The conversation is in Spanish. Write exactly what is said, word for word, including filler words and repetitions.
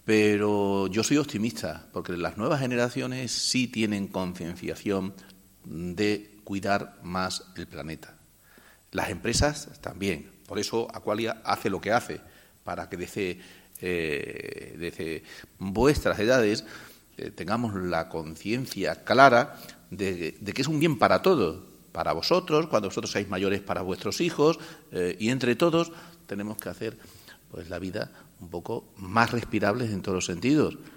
Pero yo soy optimista, porque las nuevas generaciones sí tienen concienciación de cuidar más el planeta. Las empresas también. Por eso Aqualia hace lo que hace, para que desde, eh, desde vuestras edades eh, tengamos la conciencia clara de, de que es un bien para todos, para vosotros, cuando vosotros seáis mayores, para vuestros hijos, eh, y entre todos tenemos que hacer pues la vida un poco más respirable en todos los sentidos.